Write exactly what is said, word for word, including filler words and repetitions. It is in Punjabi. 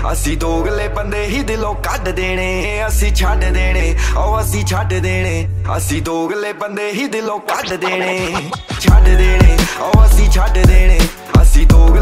ਅਸੀਂ ਦੋਗਲੇ ਬੰਦੇ ਹੀ ਦਿਲੋਂ ਕੱਢ ਦੇਣੇ, ਅਸੀਂ ਛੱਡ ਦੇਣੇ ਉਹ ਅਸੀਂ ਛੱਡ ਦੇਣੇ। ਅਸੀਂ ਦੋਗਲੇ ਬੰਦੇ ਹੀ ਦਿਲੋਂ ਕੱਢ ਦੇਣੇ, ਛੱਡ ਦੇਣੇ ਉਹ ਅਸੀਂ ਛੱਡ ਦੇਣੇ। ਅਸੀਂ ਦੋਗਲੇ